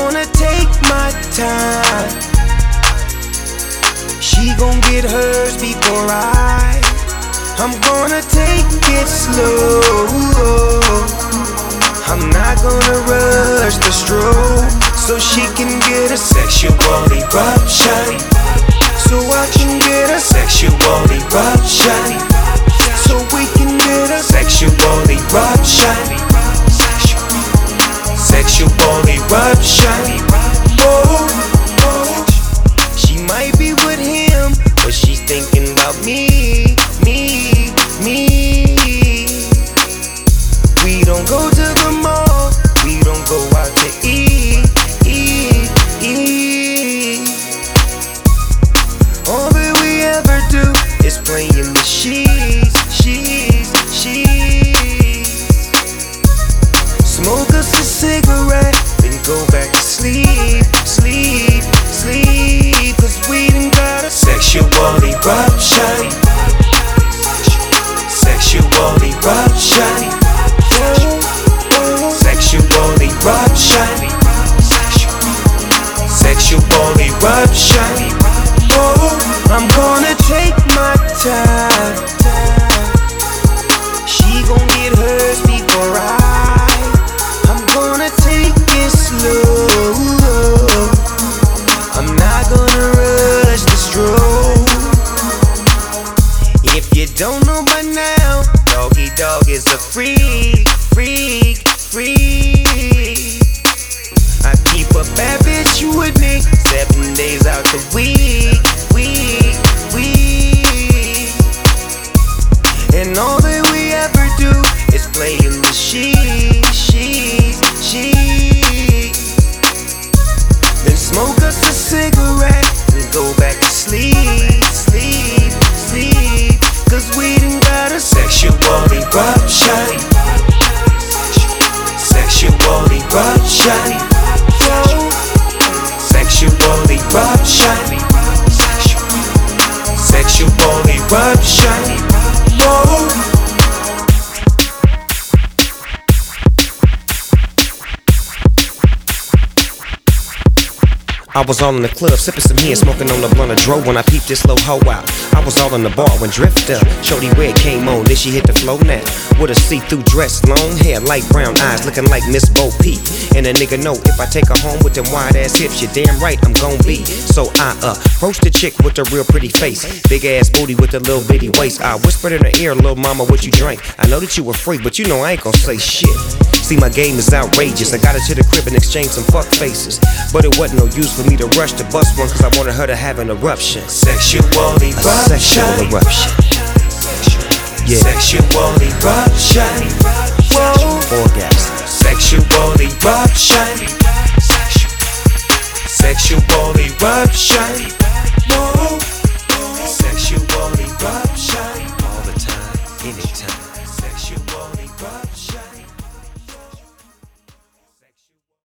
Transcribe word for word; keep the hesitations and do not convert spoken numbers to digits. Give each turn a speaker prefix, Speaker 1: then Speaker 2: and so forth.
Speaker 1: gonna take my time. She gon' get hers before I. I'm gonna take it slow. I'm not gonna rush the stroke, so she can get a sexual eruption. So I can get a sexual eruption. So we can get a sexual eruption. Sexual eruption. Oh, oh. She might be with him, but she's thinking about me, me, me. We don't go to the mall, we don't go out to eat, eat, eat. All that we ever do is play in the sheets, sheets, sheets. Smoke us a cigarette, then go back to sleep, sleep, sleep. Cause we done got a sexual eruption. Sexual eruption. Sexual eruption. Sexual eruption. Oh, I'm gonna take my time. She gon' get hers before I. I'm gonna take it slow. I'm not gonna rush the stroke. If you don't know by now, Doggy Dog is a freak, freak, freak. I keep a bad bitch with me seven days out the week, week, week. And all that we ever do is play in the sheets, sheets, sheets. Then smoke us a cigarette and go back to sleep, sleep, sleep. Cause we done got a sexual eruption. Sexual eruption. Sexual eruption. Sexual eruption. Whoa.
Speaker 2: I was all in the club, sipping some here, smoking on the blunt of dro when I peeped this little hoe out. I was all in the bar when Drift up. Shorty Red came on, then she hit the flow now. With a see-through dress, long hair, light brown eyes, looking like Miss Bo Peep. And a nigga know if I take her home with them wide-ass hips, you're damn right I'm gon' be. So I uh, approached the chick with a real pretty face, big-ass booty with a little bitty waist. I whispered in her ear, little mama, what you drink? I know that you a freak, but you know I ain't gon' say shit. See, my game is outrageous. I got her to the crib and exchanged some fuck faces, but it wasn't no use for me to rush to bust one, cause I wanted her to have an eruption.
Speaker 1: Sexual eruption.
Speaker 2: A sexual eruption. Yeah.
Speaker 1: Sexual eruption. Whoa.
Speaker 2: Orgasm.
Speaker 1: Sexual eruption. Sexual eruption. Whoa. Sexual eruption.
Speaker 2: All the time, anytime.